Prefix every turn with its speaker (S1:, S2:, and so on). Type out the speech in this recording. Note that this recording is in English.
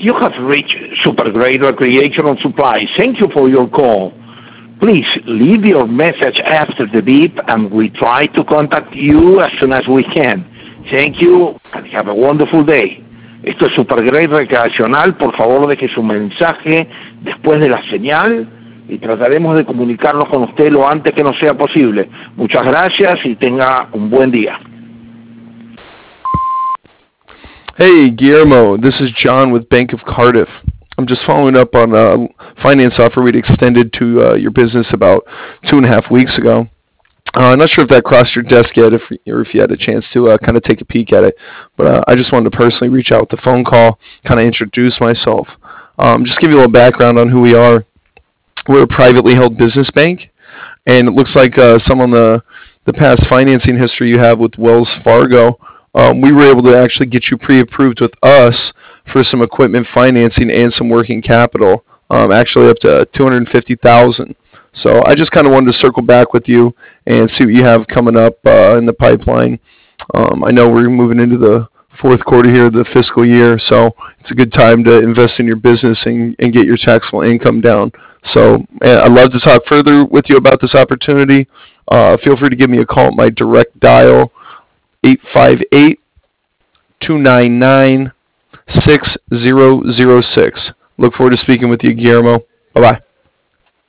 S1: You have reached Super Great Recreational Supply. Thank you for your call. Please leave your message after the beep, and we try to contact you as soon as we can. Thank you, and have a wonderful day. Esto es Super Great Recreacional. Por favor, deje su mensaje después de la señal y trataremos de comunicarnos con usted lo antes que nos sea posible. Muchas gracias y tenga un buen día.
S2: Hey, Guillermo, this is John with Bank of Cardiff. I'm just following up on a finance offer we'd extended to your business about 2.5 weeks ago. I'm not sure if that crossed your desk yet, or if you had a chance to kind of take a peek at it. But I just wanted to personally reach out with a phone call, kind of introduce myself. Just give you a little background on who we are. We're a privately held business bank, and it looks like some on the past financing history you have with Wells Fargo. We were able to actually get you pre-approved with us for some equipment financing and some working capital, actually up to $250,000. So I just kind of wanted to circle back with you and see what you have coming up in the pipeline. I know we're moving into the fourth quarter here of the fiscal year, so it's a good time to invest in your business and get your taxable income down. So I'd love to talk further with you about this opportunity. Feel free to give me a call at my direct dial, 858-299-6006. Look forward to speaking with you, Guillermo. Bye-bye.